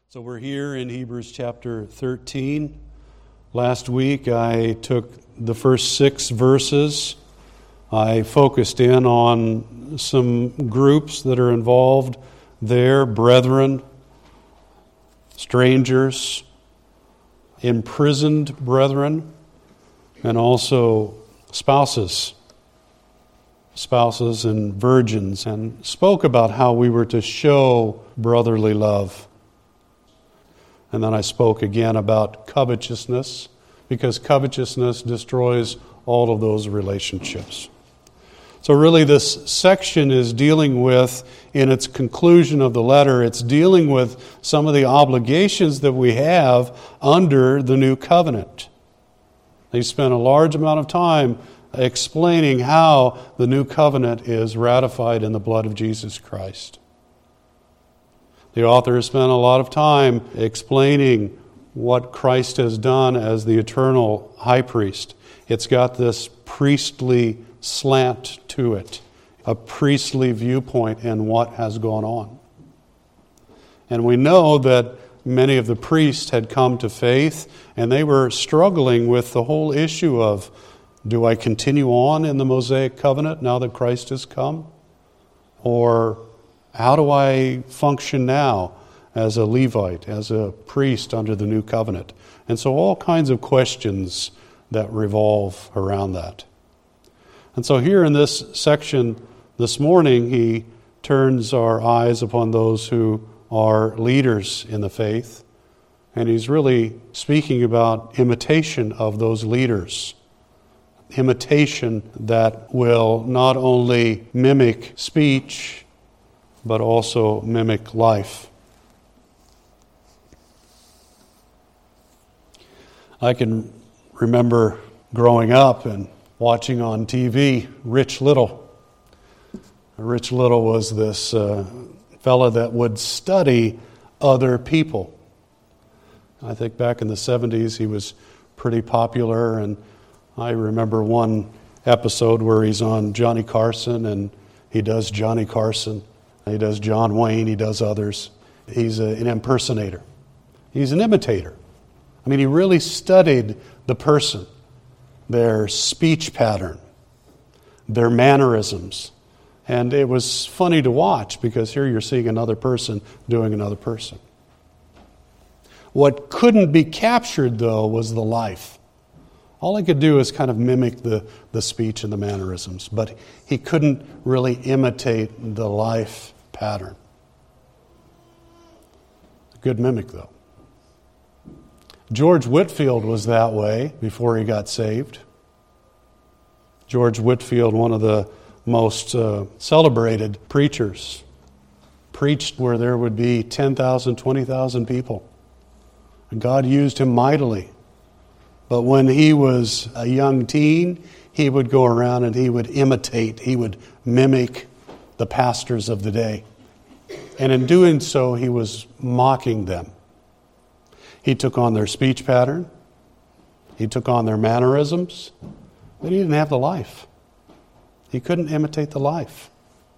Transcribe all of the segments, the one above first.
So we're here in Hebrews chapter 13. Last week I took the first 6 verses. I focused in on some groups that are involved there: brethren, strangers, imprisoned brethren, and also spouses and virgins, and spoke about how we were to show brotherly love. And then I spoke again about covetousness, because covetousness destroys all of those relationships. So really this section is dealing with, in its conclusion of the letter, it's dealing with some of the obligations that we have under the new covenant. They spent a large amount of time explaining how the new covenant is ratified in the blood of Jesus Christ. The author has spent a lot of time explaining what Christ has done as the eternal high priest. It's got this priestly slant to it, a priestly viewpoint in what has gone on. And we know that many of the priests had come to faith, and they were struggling with the whole issue of, do I continue on in the Mosaic covenant now that Christ has come? Or how do I function now as a Levite, as a priest under the new covenant? And so all kinds of questions that revolve around that. And so here in this section this morning, he turns our eyes upon those who are leaders in the faith. And he's really speaking about imitation of those leaders. Imitation that will not only mimic speech, but also mimic life. I can remember growing up and watching on TV Rich Little. Rich Little was this fella that would study other people. I think back in the 70s he was pretty popular, and I remember one episode where he's on Johnny Carson, and he does Johnny Carson. He does John Wayne, he does others. He's an impersonator. He's an imitator. I mean, he really studied the person, their speech pattern, their mannerisms. And it was funny to watch, because here you're seeing another person doing another person. What couldn't be captured, though, was the life. All he could do is kind of mimic the speech and the mannerisms, but he couldn't really imitate the life pattern. A good mimic, though. George Whitefield was that way before he got saved. George Whitefield, one of the most celebrated preachers, preached where there would be 10,000, 20,000 people. And God used him mightily. But when he was a young teen, he would go around and he would imitate, he would mimic the pastors of the day. And in doing so, he was mocking them. He took on their speech pattern. He took on their mannerisms. But he didn't have the life. He couldn't imitate the life.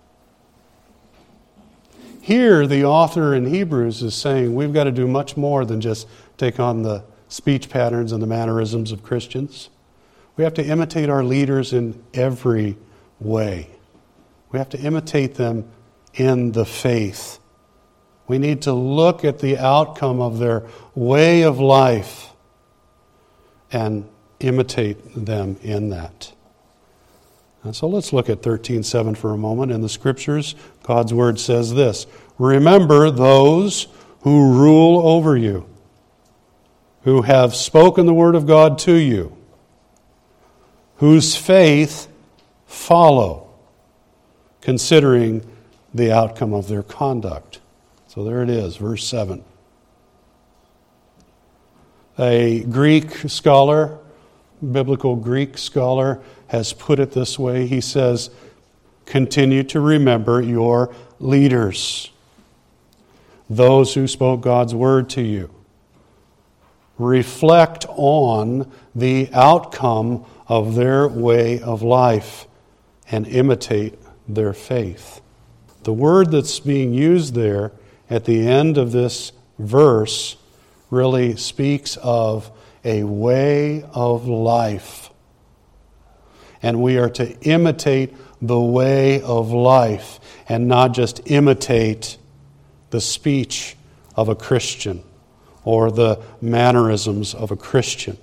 Here, the author in Hebrews is saying we've got to do much more than just take on the speech patterns and the mannerisms of Christians. We have to imitate our leaders in every way. We have to imitate them in the faith. We need to look at the outcome of their way of life and imitate them in that. And so let's look at 13:7 for a moment. In the Scriptures, God's Word says this: "Remember those who rule over you, who have spoken the word of God to you, whose faith follow, considering the outcome of their conduct." So there it is, verse 7. A Greek scholar, biblical Greek scholar, has put it this way. He says, continue to remember your leaders, those who spoke God's word to you. Reflect on the outcome of their way of life and imitate their faith. The word that's being used there at the end of this verse really speaks of a way of life. And we are to imitate the way of life and not just imitate the speech of a Christian or the mannerisms of a Christian.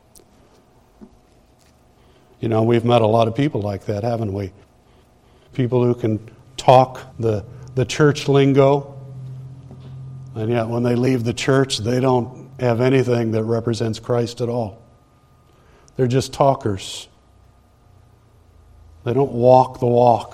You know, we've met a lot of people like that, haven't we? People who can talk the church lingo, and yet when they leave the church, they don't have anything that represents Christ at all. They're just talkers. They don't walk the walk.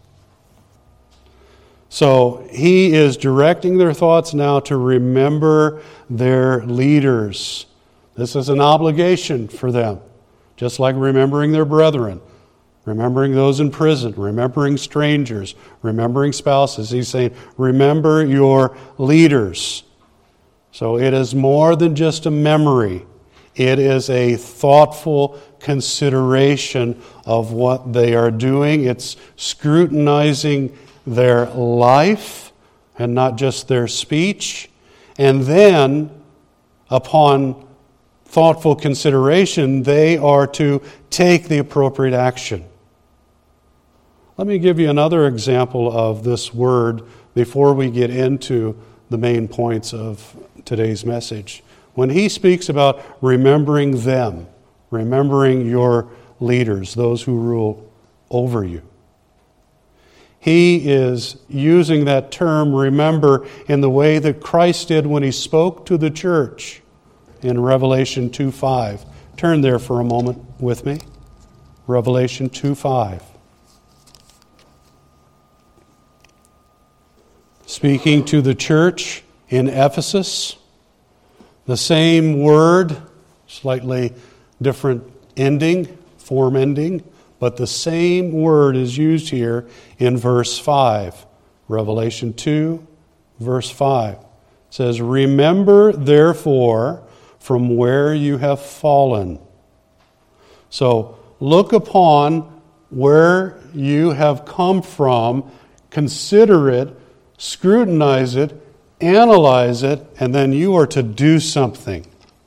So he is directing their thoughts now to remember their leaders. This is an obligation for them, just like remembering their brethren, remembering those in prison, remembering strangers, remembering spouses. He's saying, remember your leaders. So it is more than just a memory. It is a thoughtful consideration of what they are doing. It's scrutinizing their life and not just their speech. And then, upon thoughtful consideration, they are to take the appropriate action. Let me give you another example of this word before we get into the main points of today's message. When he speaks about remembering them, remembering your leaders, those who rule over you, he is using that term, remember, in the way that Christ did when he spoke to the church in Revelation 2:5. Turn there for a moment with me. Revelation 2:5. Speaking to the church in Ephesus, the same word, slightly different ending, form ending, but the same word is used here in verse 5. Revelation 2, verse 5. It says, remember therefore from where you have fallen. So look upon where you have come from, consider it, scrutinize it, analyze it, and then you are to do something.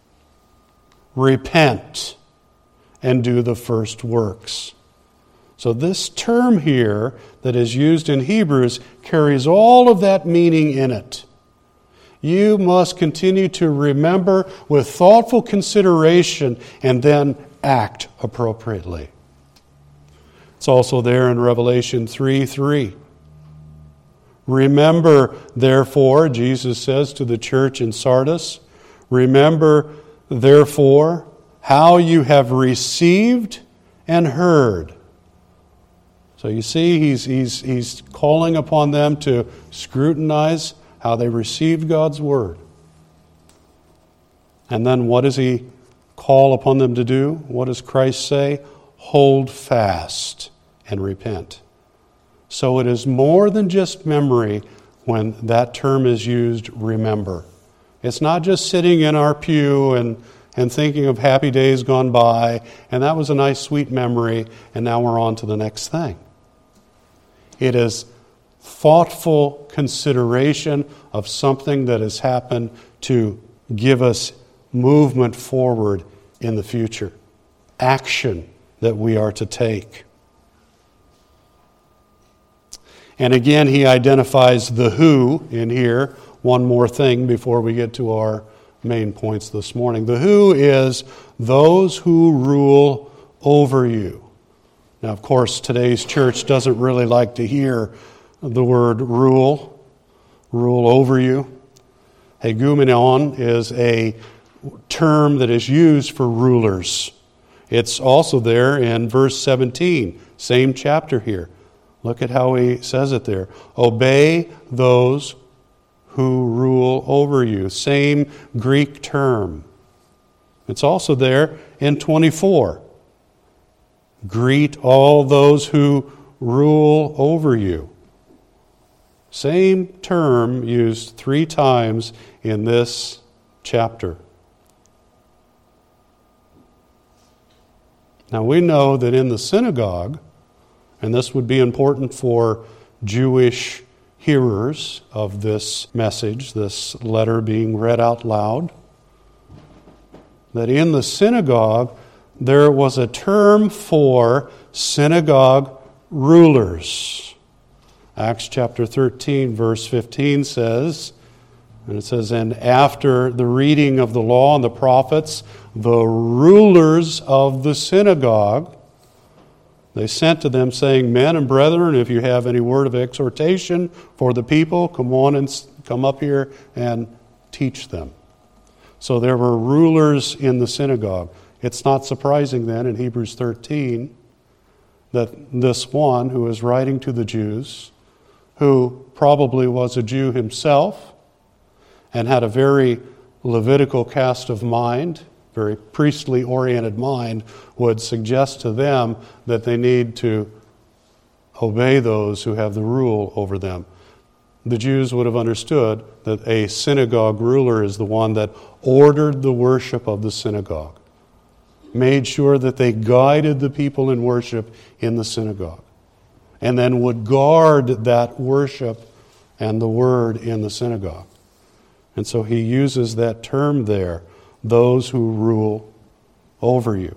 Repent and do the first works. So this term here that is used in Hebrews carries all of that meaning in it. You must continue to remember with thoughtful consideration and then act appropriately. It's also there in Revelation 3:3. Remember, therefore, Jesus says to the church in Sardis, remember, therefore, how you have received and heard. So you see, he's calling upon them to scrutinize how they received God's word. And then what does he call upon them to do? What does Christ say? Hold fast and repent. So it is more than just memory when that term is used, remember. It's not just sitting in our pew and thinking of happy days gone by, and that was a nice sweet memory, and now we're on to the next thing. It is thoughtful consideration of something that has happened to give us movement forward in the future. Action that we are to take. And again, he identifies the who in here. One more thing before we get to our main points this morning. The who is those who rule over you. Now, of course, today's church doesn't really like to hear the word rule over you. Hegumenon is a term that is used for rulers. It's also there in verse 17, same chapter here. Look at how he says it there. Obey those who rule over you. Same Greek term. It's also there in 24. Greet all those who rule over you. Same term used 3 times in this chapter. Now we know that in the synagogue, and this would be important for Jewish hearers of this message, this letter being read out loud, that in the synagogue there was a term for synagogue rulers. Acts chapter 13, verse 15 says, and it says, "And after the reading of the law and the prophets, the rulers of the synagogue, they sent to them, saying, 'Men and brethren, if you have any word of exhortation for the people, come up here and teach them.'" So there were rulers in the synagogue. It's not surprising then in Hebrews 13 that this one who is writing to the Jews, who probably was a Jew himself and had a very Levitical cast of mind, very priestly-oriented mind, would suggest to them that they need to obey those who have the rule over them. The Jews would have understood that a synagogue ruler is the one that ordered the worship of the synagogue, made sure that they guided the people in worship in the synagogue, and then would guard that worship and the word in the synagogue. And so he uses that term there, those who rule over you.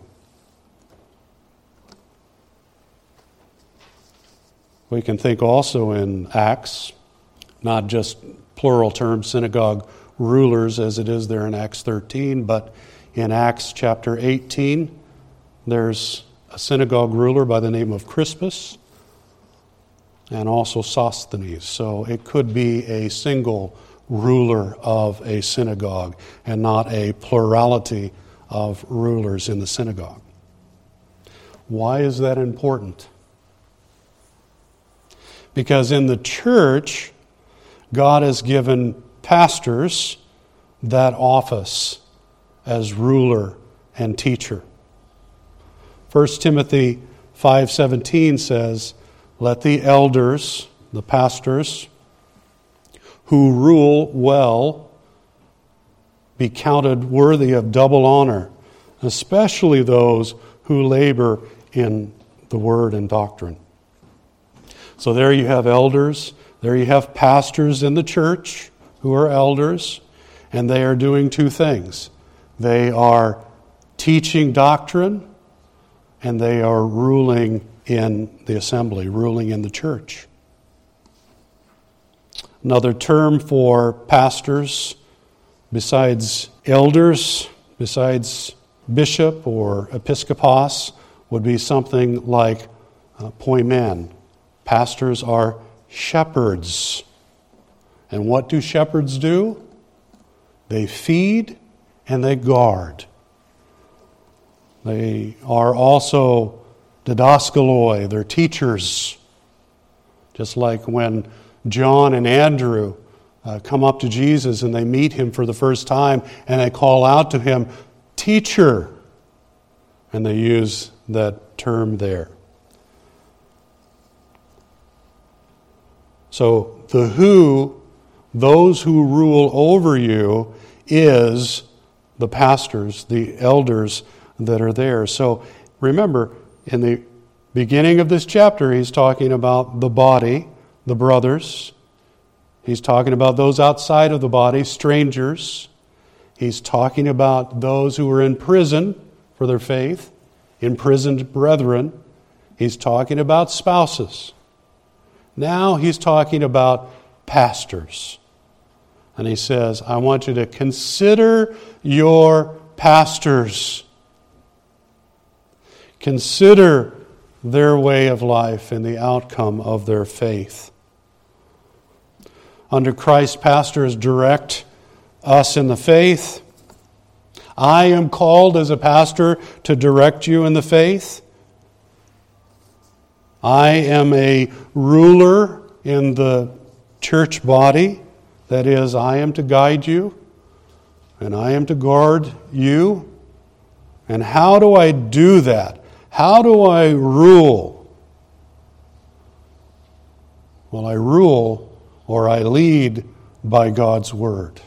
We can think also in Acts, not just plural term synagogue rulers as it is there in Acts 13, but in Acts chapter 18, there's a synagogue ruler by the name of Crispus and also Sosthenes. So it could be a single ruler of a synagogue and not a plurality of rulers in the synagogue. Why is that important? Because in the church, God has given pastors that office as ruler and teacher. 1 Timothy 5:17 says, "Let the elders," the pastors, "who rule well be counted worthy of double honor, especially those who labor in the word and doctrine." So there you have elders, there you have pastors in the church who are elders, and they are doing two things. They are teaching doctrine, and they are ruling in the assembly, ruling in the church. Another term for pastors, besides elders, besides bishop or episkopos, would be something like poimen. Pastors are shepherds. And what do shepherds do? They feed and they guard. They are also didaskaloi, they're teachers. Just like when John and Andrew come up to Jesus and they meet him for the first time and they call out to him, "Teacher," and they use that term there. So those who rule over you is the pastors, the elders that are there. So remember, in the beginning of this chapter, he's talking about the body, the brothers. He's talking about those outside of the body, strangers. He's talking about those who are in prison for their faith, imprisoned brethren. He's talking about spouses. Now he's talking about pastors. And he says, I want you to consider your pastors. Consider their way of life and the outcome of their faith. Under Christ, pastors direct us in the faith. I am called as a pastor to direct you in the faith. I am a ruler in the church body. That is, I am to guide you and I am to guard you. And how do I do that? How do I rule? Well, I rule or I lead by God's Word.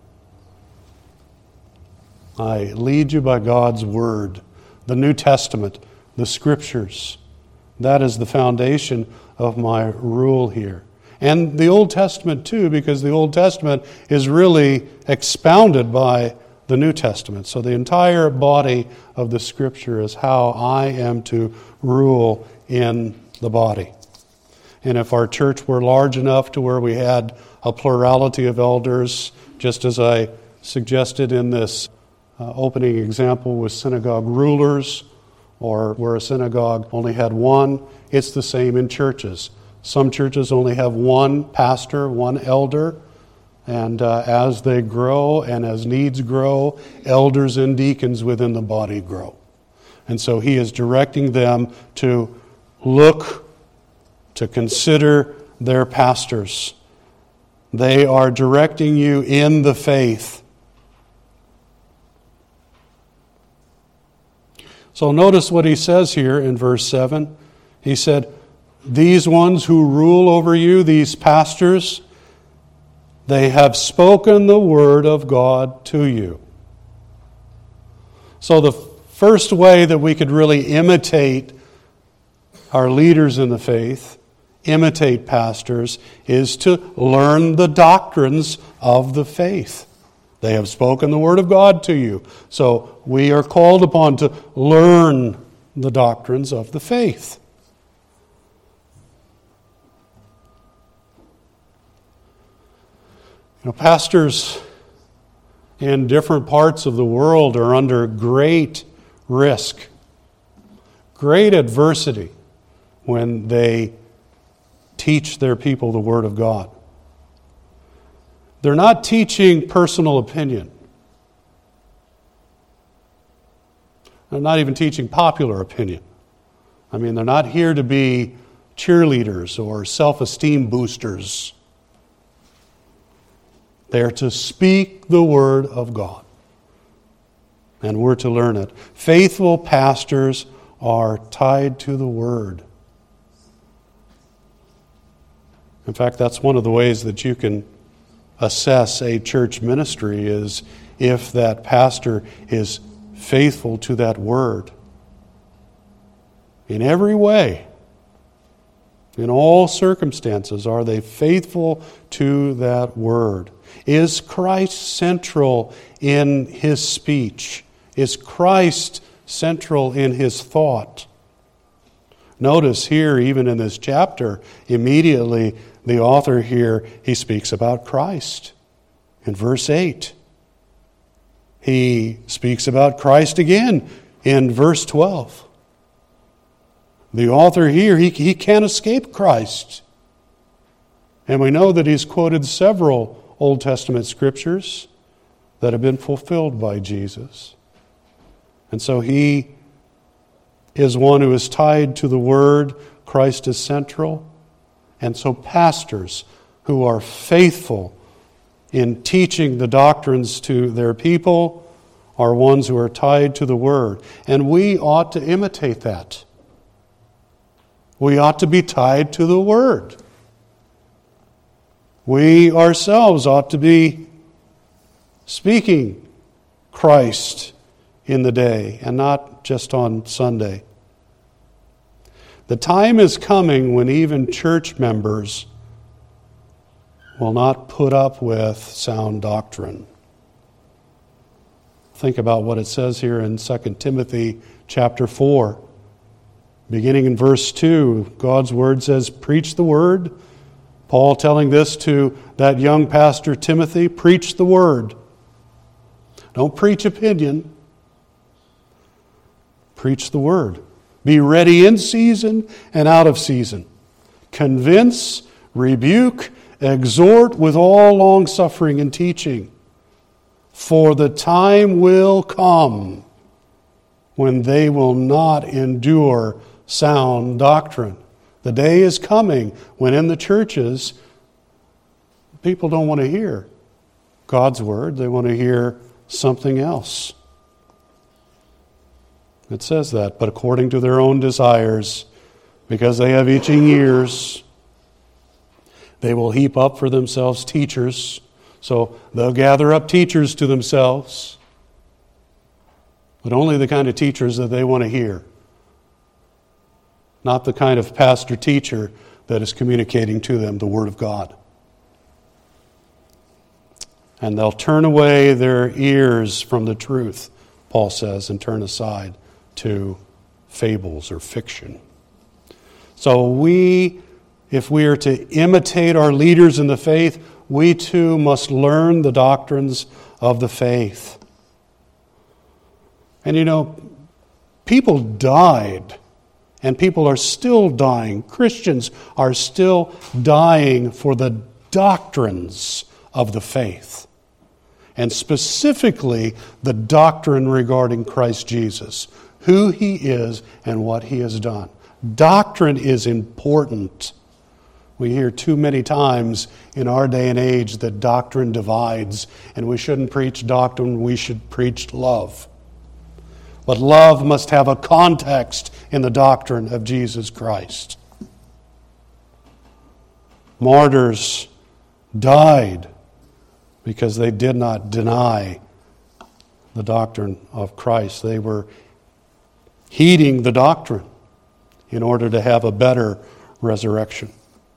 I lead you by God's Word, the New Testament, the Scriptures. That is the foundation of my rule here. And the Old Testament too, because the Old Testament is really expounded by the New Testament. So the entire body of the Scripture is how I am to rule in the body. And if our church were large enough to where we had a plurality of elders, just as I suggested in this opening example with synagogue rulers, or where a synagogue only had one, it's the same in churches. Some churches only have one pastor, one elder, and as they grow and as needs grow, elders and deacons within the body grow. And so he is directing them to look, to consider their pastors. They are directing you in the faith. So notice what he says here in verse 7. He said, these ones who rule over you, these pastors, they have spoken the word of God to you. So the first way that we could really imitate our leaders in the faith, imitate pastors, is to learn the doctrines of the faith. They have spoken the word of God to you. So we are called upon to learn the doctrines of the faith. Pastors in different parts of the world are under great risk, great adversity when they teach their people the Word of God. They're not teaching personal opinion. They're not even teaching popular opinion. I mean, they're not here to be cheerleaders or self-esteem boosters. They're to speak the Word of God. And we're to learn it. Faithful pastors are tied to the Word. In fact, that's one of the ways that you can assess a church ministry, is if that pastor is faithful to that Word. In every way, in all circumstances, are they faithful to that Word? Is Christ central in his speech? Is Christ central in his thought? Notice here, even in this chapter, immediately the author here, he speaks about Christ. In verse 8, he speaks about Christ again in verse 12. The author here, he can't escape Christ. And we know that he's quoted several Old Testament scriptures that have been fulfilled by Jesus. And so he is one who is tied to the Word. Christ is central. And so pastors who are faithful in teaching the doctrines to their people are ones who are tied to the Word. And we ought to imitate that. We ought to be tied to the Word. We ourselves ought to be speaking Christ in the day and not just on Sunday. The time is coming when even church members will not put up with sound doctrine. Think about what it says here in 2 Timothy chapter 4. Beginning in verse 2, God's Word says, preach the Word. Paul telling this to that young pastor Timothy, preach the Word. Don't preach opinion. Preach the Word. Be ready in season and out of season. Convince, rebuke, exhort with all longsuffering and teaching. For the time will come when they will not endure sound doctrine. The day is coming when in the churches, people don't want to hear God's Word. They want to hear something else. It says that, but according to their own desires, because they have itching ears, they will heap up for themselves teachers. So they'll gather up teachers to themselves, but only the kind of teachers that they want to hear. Not the kind of pastor-teacher that is communicating to them the Word of God. And they'll turn away their ears from the truth, Paul says, and turn aside to fables or fiction. So if we are to imitate our leaders in the faith, we too must learn the doctrines of the faith. And people died, and people are still dying. Christians are still dying for the doctrines of the faith, and specifically the doctrine regarding Christ Jesus, who He is and what He has done. Doctrine is important. We hear too many times in our day and age that doctrine divides, and we shouldn't preach doctrine, we should preach love. But love must have a context in the doctrine of Jesus Christ. Martyrs died because they did not deny the doctrine of Christ. They were heeding the doctrine in order to have a better resurrection.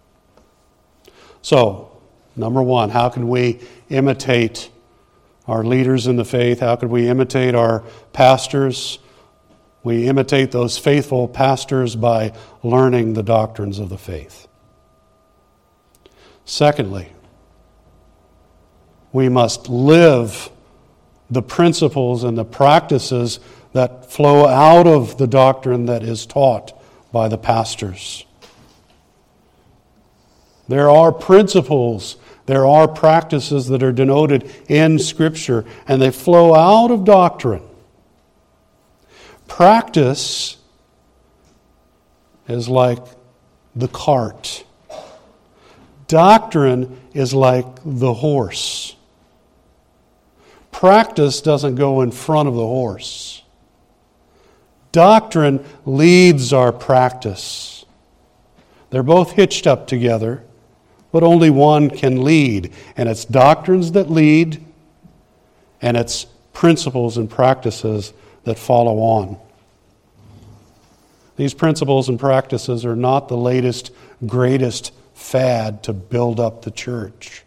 So, number one, how can we imitate our leaders in the faith? How could we imitate our pastors? We imitate those faithful pastors by learning the doctrines of the faith. Secondly, we must live the principles and the practices that flow out of the doctrine that is taught by the pastors. There are principles, there are practices that are denoted in Scripture, and they flow out of doctrine. Practice is like the cart. Doctrine is like the horse. Practice doesn't go in front of the horse. Doctrine leads our practice. They're both hitched up together, but only one can lead. And it's doctrines that lead, and it's principles and practices that follow on. These principles and practices are not the latest, greatest fad to build up the church.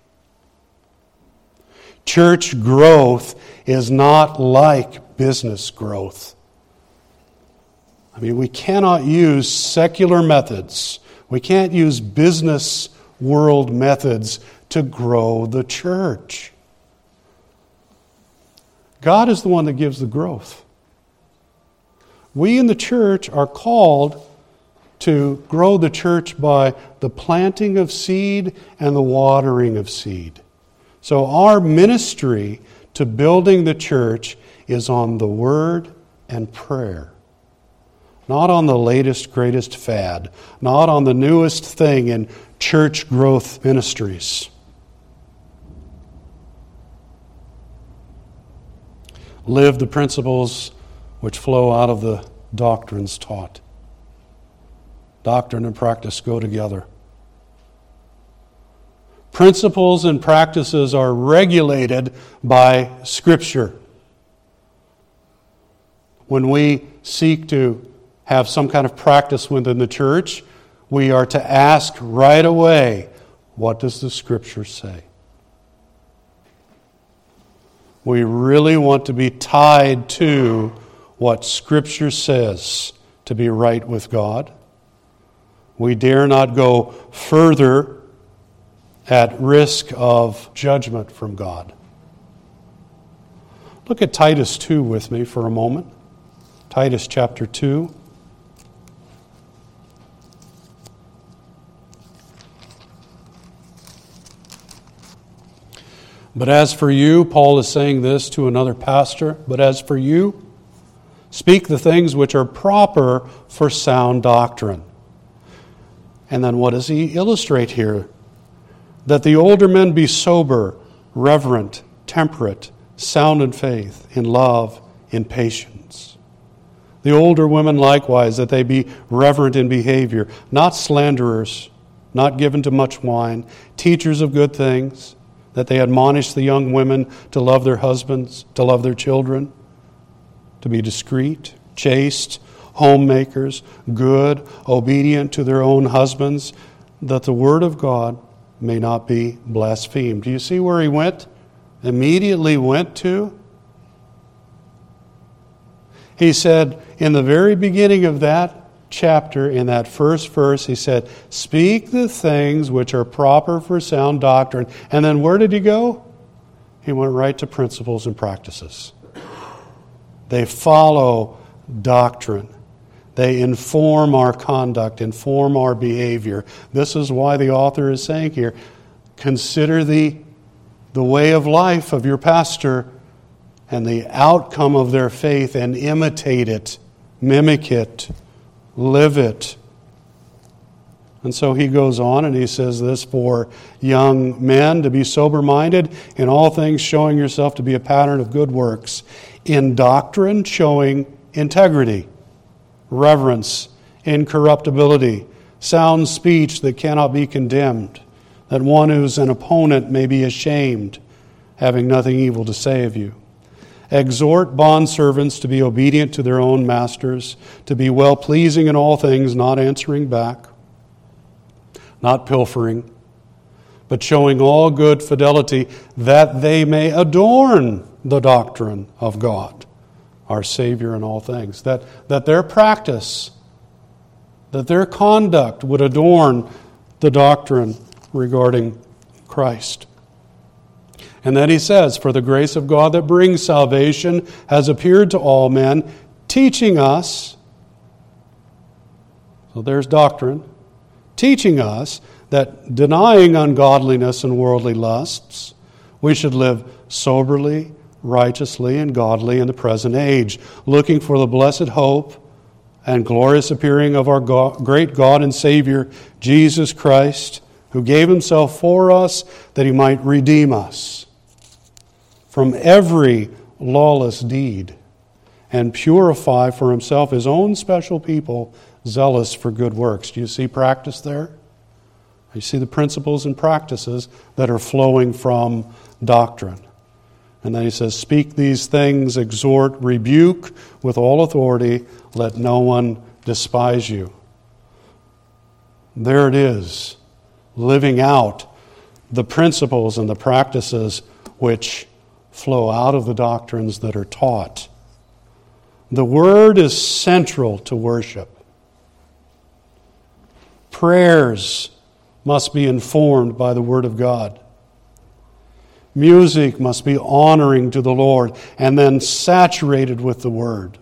Church growth is not like business growth. We cannot use secular methods. We can't use business world methods to grow the church. God is the one that gives the growth. We in the church are called to grow the church by the planting of seed and the watering of seed. So our ministry to building the church is on the Word and prayer. Not on the latest, greatest fad. Not on the newest thing in church growth ministries. Live the principles which flow out of the doctrines taught. Doctrine and practice go together. Principles and practices are regulated by Scripture. When we seek to have some kind of practice within the church, we are to ask right away, what does the Scripture say? We really want to be tied to what Scripture says to be right with God. We dare not go further at risk of judgment from God. Look at Titus 2 with me for a moment. Titus chapter 2. But as for you, Paul is saying this to another pastor, but as for you, speak the things which are proper for sound doctrine. And then what does he illustrate here? That the older men be sober, reverent, temperate, sound in faith, in love, in patience. The older women likewise, that they be reverent in behavior, not slanderers, not given to much wine, teachers of good things, that they admonish the young women to love their husbands, to love their children, to be discreet, chaste, homemakers, good, obedient to their own husbands, that the word of God may not be blasphemed. Do you see where he went? Immediately went to? He said, in the very beginning of that chapter, in that first verse, he said, speak the things which are proper for sound doctrine. And then where did he go? He went right to principles and practices. They follow doctrine. They inform our conduct, inform our behavior. This is why the author is saying here, consider the way of life of your pastor and the outcome of their faith and imitate it, mimic it, live it. And so he goes on and he says this, for young men to be sober-minded, in all things showing yourself to be a pattern of good works, in doctrine showing integrity, reverence, incorruptibility, sound speech that cannot be condemned, that one who's an opponent may be ashamed, having nothing evil to say of you. Exhort bondservants to be obedient to their own masters, to be well-pleasing in all things, not answering back, not pilfering, but showing all good fidelity, that they may adorn the doctrine of God, our Savior in all things. That their practice, that their conduct would adorn the doctrine regarding Christ. And then he says, for the grace of God that brings salvation has appeared to all men, teaching us, so there's doctrine, teaching us that denying ungodliness and worldly lusts, we should live soberly, righteously, and godly in the present age, looking for the blessed hope and glorious appearing of our great God and Savior, Jesus Christ, who gave himself for us that he might redeem us from every lawless deed and purify for himself his own special people, zealous for good works. Do you see practice there? You see the principles and practices that are flowing from doctrine. And then he says, speak these things, exhort, rebuke with all authority, let no one despise you. There it is, living out the principles and the practices which flow out of the doctrines that are taught. The Word is central to worship. Prayers must be informed by the Word of God. Music must be honoring to the Lord and then saturated with the Word.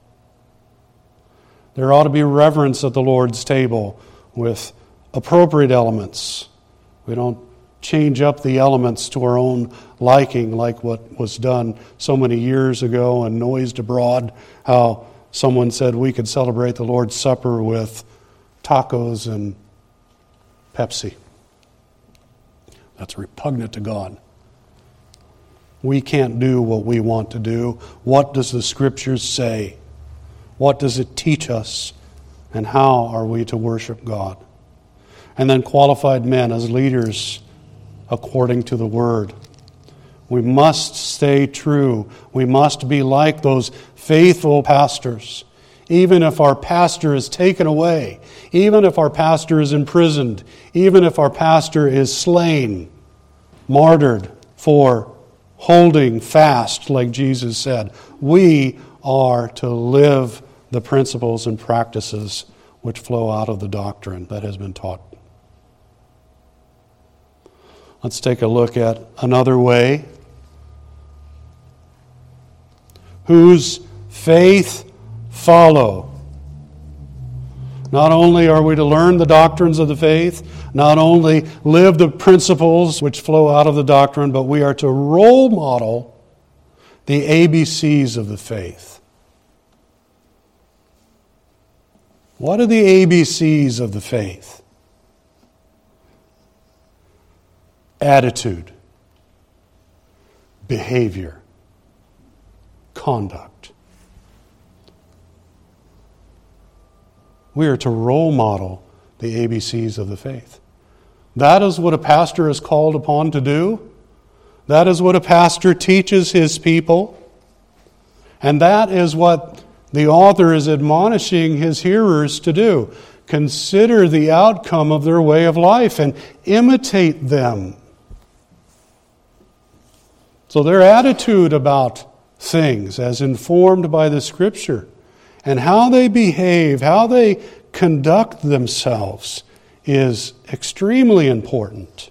There ought to be reverence at the Lord's table with appropriate elements. We don't change up the elements to our own liking like what was done so many years ago and noised abroad, how someone said we could celebrate the Lord's Supper with tacos and Pepsi. That's repugnant to God. We can't do what we want to do. What does the Scriptures say? What does it teach us? And how are we to worship God? And then qualified men as leaders according to the Word. We must stay true. We must be like those faithful pastors. Even if our pastor is taken away, even if our pastor is imprisoned, even if our pastor is slain, martyred for holding fast, like Jesus said, we are to live the principles and practices which flow out of the doctrine that has been taught. Let's take a look at another way. Whose faith follow. Not only are we to learn the doctrines of the faith, not only live the principles which flow out of the doctrine, but we are to role model the ABCs of the faith. What are the ABCs of the faith? Attitude, behavior, conduct. We are to role model the ABCs of the faith. That is what a pastor is called upon to do. That is what a pastor teaches his people. And that is what the author is admonishing his hearers to do. consider the outcome of their way of life and imitate them. So their attitude about things, as informed by the Scripture, and how they behave, how they conduct themselves, is extremely important.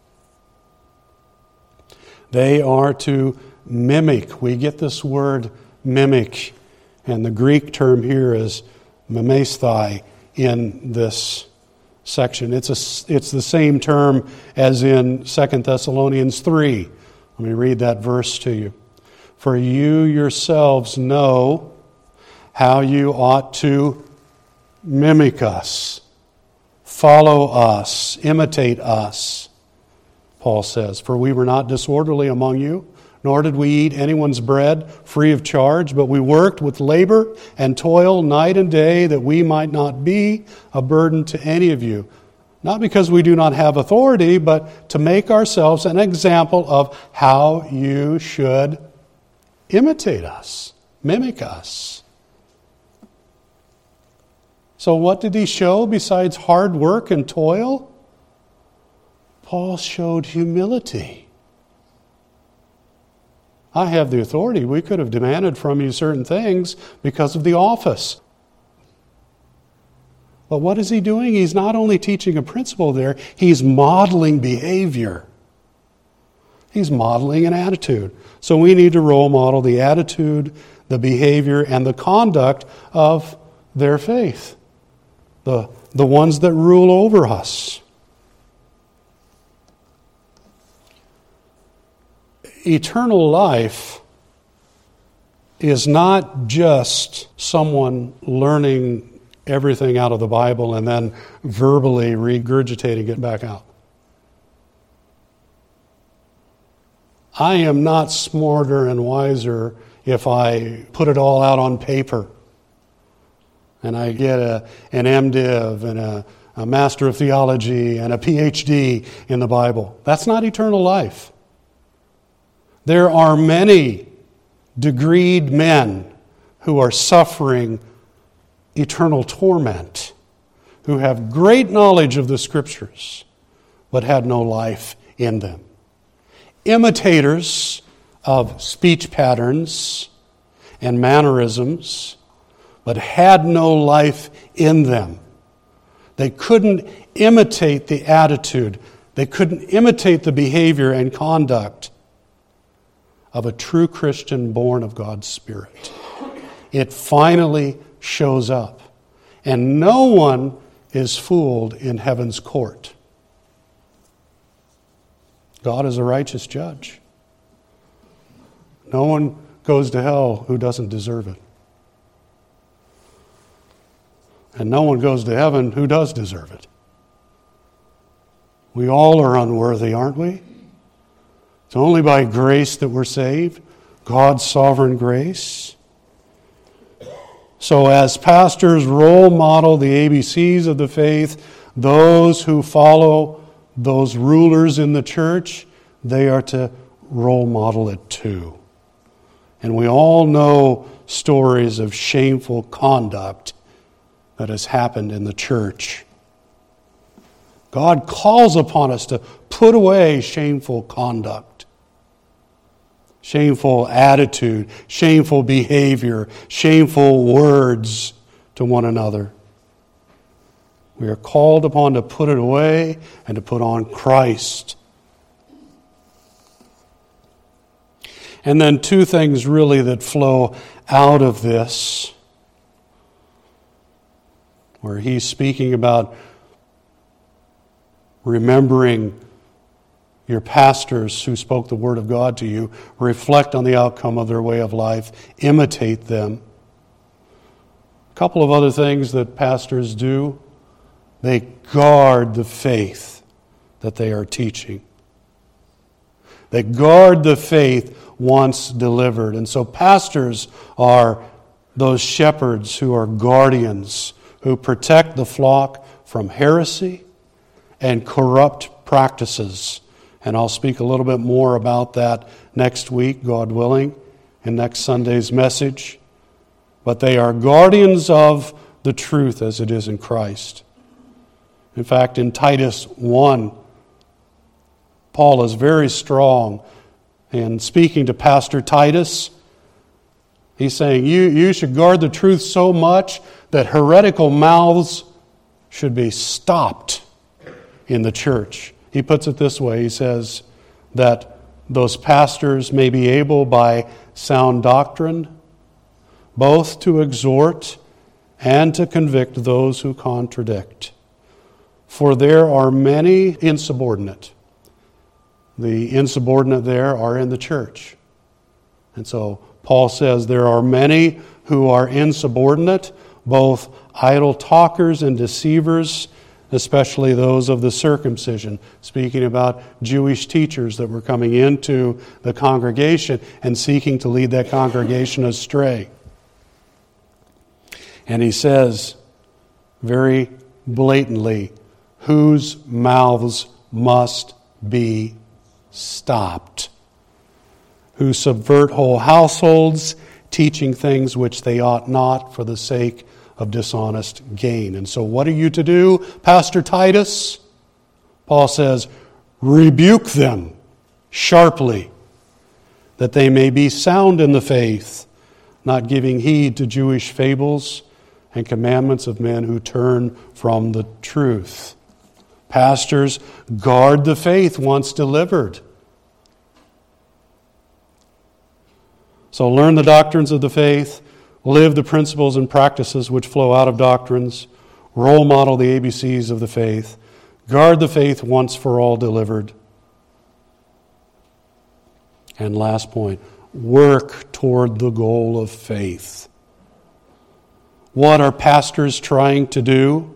They are to mimic. We get this word mimic, and the Greek term here is memesthai in this section. It's the same term as in 2 Thessalonians 3. Let me read that verse to you. For you yourselves know how you ought to mimic us, follow us, imitate us, Paul says. For we were not disorderly among you, nor did we eat anyone's bread free of charge, but we worked with labor and toil night and day that we might not be a burden to any of you. Not because we do not have authority, but to make ourselves an example of how you should imitate us, mimic us. So what did he show besides hard work and toil? Paul showed humility. I have the authority. We could have demanded from you certain things because of the office. But what is he doing? He's not only teaching a principle there, he's modeling behavior. He's modeling an attitude. So we need to role model the attitude, the behavior, and the conduct of their faith. The ones that rule over us. Eternal life is not just someone learning everything out of the Bible and then verbally regurgitating it back out. I am not smarter and wiser if I put it all out on paper and I get an MDiv and a Master of Theology and a PhD in the Bible. That's not eternal life. There are many degreed men who are suffering eternal torment, who have great knowledge of the Scriptures, but had no life in them. Imitators of speech patterns and mannerisms, but had no life in them. They couldn't imitate the attitude. They couldn't imitate the behavior and conduct of a true Christian born of God's Spirit. It finally shows up. And no one is fooled in heaven's court. God is a righteous judge. No one goes to hell who doesn't deserve it. And no one goes to heaven who does deserve it. We all are unworthy, aren't we? It's only by grace that we're saved, God's sovereign grace. So as pastors role model the ABCs of the faith, those who follow those rulers in the church, they are to role model it too. And we all know stories of shameful conduct that has happened in the church. God calls upon us to put away shameful conduct, shameful attitude, shameful behavior, shameful words to one another. We are called upon to put it away and to put on Christ. And then two things really that flow out of this, where he's speaking about remembering your pastors who spoke the word of God to you, reflect on the outcome of their way of life, imitate them. A couple of other things that pastors do. They guard the faith that they are teaching. They guard the faith once delivered. And so pastors are those shepherds who are guardians, who protect the flock from heresy and corrupt practices. And I'll speak a little bit more about that next week, God willing, in next Sunday's message. But they are guardians of the truth as it is in Christ. In fact, in Titus 1, Paul is very strong in speaking to Pastor Titus. He's saying, you should guard the truth so much that heretical mouths should be stopped in the church. He puts it this way. He says that those pastors may be able by sound doctrine both to exhort and to convict those who contradict. For there are many insubordinate. The insubordinate there are in the church. And so Paul says there are many who are insubordinate, both idle talkers and deceivers, especially those of the circumcision, speaking about Jewish teachers that were coming into the congregation and seeking to lead that congregation astray. And he says very blatantly, whose mouths must be stopped, who subvert whole households, teaching things which they ought not for the sake of dishonest gain. And so what are you to do, Pastor Titus? Paul says, rebuke them sharply, that they may be sound in the faith, not giving heed to Jewish fables and commandments of men who turn from the truth. Pastors, guard the faith once delivered. So learn the doctrines of the faith, live the principles and practices which flow out of doctrines, role model the ABCs of the faith, guard the faith once for all delivered. And last point, work toward the goal of faith. What are pastors trying to do?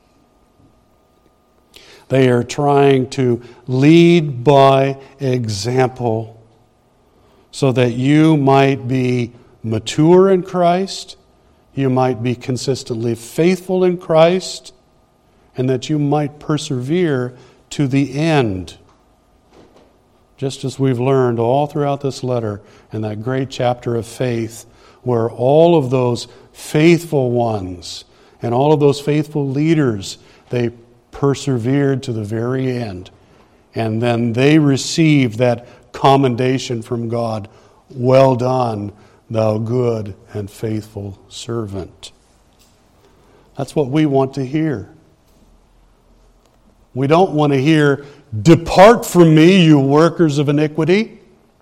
They are trying to lead by example so that you might be mature in Christ, you might be consistently faithful in Christ, and that you might persevere to the end. Just as we've learned all throughout this letter in that great chapter of faith, where all of those faithful ones and all of those faithful leaders, they persevered to the very end. And then they received that commendation from God. Well done, thou good and faithful servant. That's what we want to hear. We don't want to hear, depart from me, you workers of iniquity.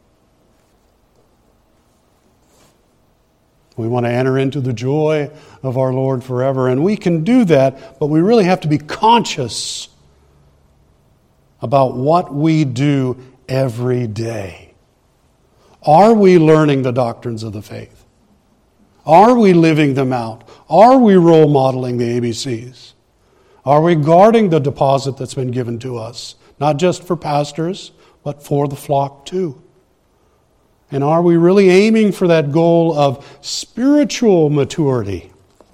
We want to enter into the joy of our Lord forever. And we can do that, but we really have to be conscious about what we do every day. Are we learning the doctrines of the faith? Are we living them out? Are we role modeling the ABCs? Are we guarding the deposit that's been given to us? Not just for pastors, but for the flock too. And are we really aiming for that goal of spiritual maturity?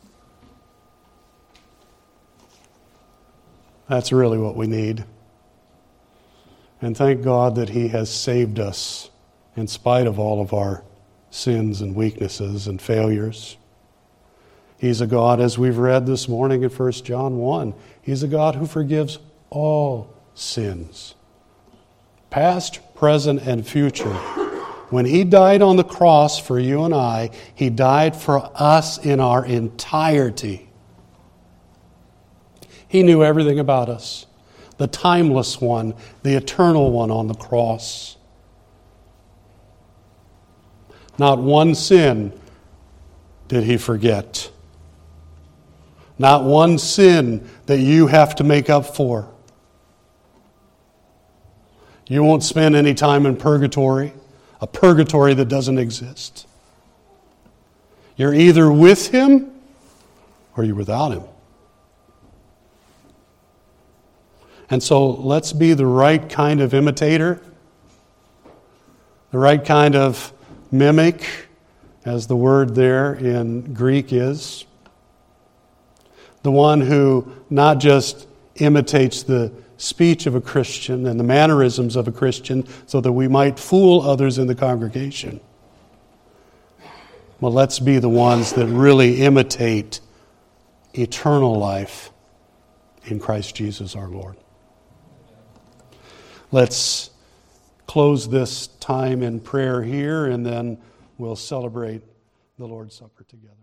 That's really what we need. And thank God that He has saved us in spite of all of our sins and weaknesses and failures. He's a God, as we've read this morning in 1 John 1, He's a God who forgives all sins, past, present, and future. When He died on the cross for you and I, He died for us in our entirety. He knew everything about us. The timeless one, the eternal one on the cross. Not one sin did He forget. Not one sin that you have to make up for. You won't spend any time in purgatory, a purgatory that doesn't exist. You're either with Him or you're without Him. And so let's be the right kind of imitator, the right kind of mimic, as the word there in Greek is. The one who not just imitates the speech of a Christian and the mannerisms of a Christian so that we might fool others in the congregation. Well, let's be the ones that really imitate eternal life in Christ Jesus our Lord. Let's close this time in prayer here, and then we'll celebrate the Lord's Supper together.